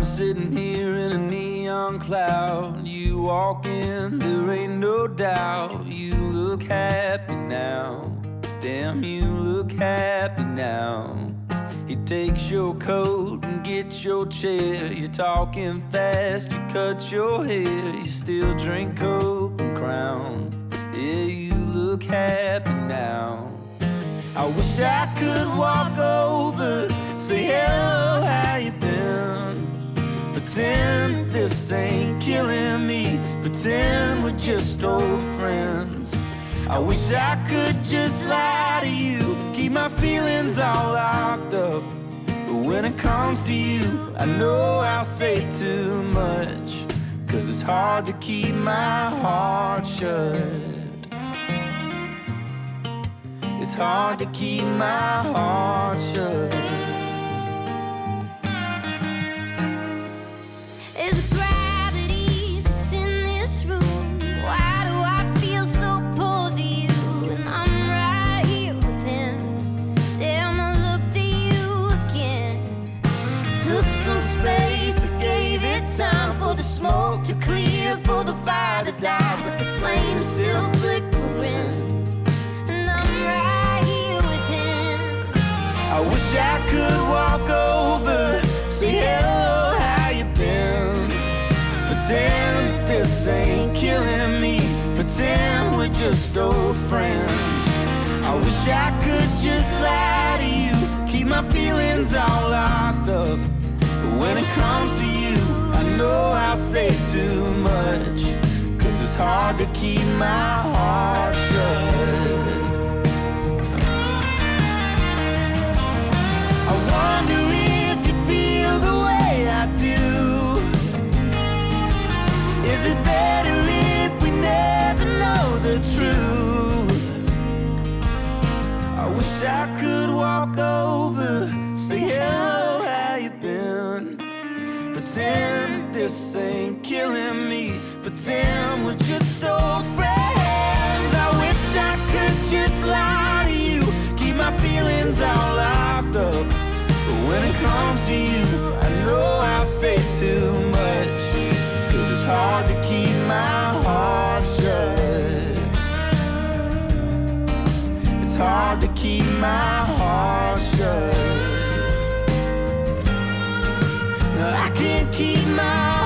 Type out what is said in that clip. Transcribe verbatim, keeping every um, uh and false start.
sitting here in a neon cloud. You walk in, there ain't no doubt. You look happy now. Damn, you look happy now. He takes your coat and gets your chair. You're talking fast, you cut your hair. You still drink Coke and Crown. Yeah, you look happy now. I wish I could walk over, say hello, how you been? Pretend that this ain't killing me, pretend we're just old friends. I wish I could just lie to you, keep my feelings all locked up. But when it comes to you, I know I'll say too much, 'cause it's hard to keep my heart shut. It's hard to keep my heart shut. There's gravity that's in this room. Why do I feel so pulled to you? And I'm right here with him. Damn, I looked at you again. Took some space, I gave it time for the smoke to clear, for the fire to die, but the flame's still flickering. I wish I could walk over, say hello, how you been? Pretend that this ain't killing me, pretend we're just old friends. I wish I could just lie to you, keep my feelings all locked up. But when it comes to you, I know I'll say too much, 'cause it's hard to keep my heart shut. I wonder if you feel the way I do. Is it better if we never know the truth? I wish I could walk over, say hello, how you been? Pretend that this ain't killing me, pretend we're just old friends. I wish I could just lie to you, keep my feelings all locked up. But when it comes to you, I know I'll say too much, 'cause it's hard to keep my heart shut. It's hard to keep my heart shut. No, I can't keep my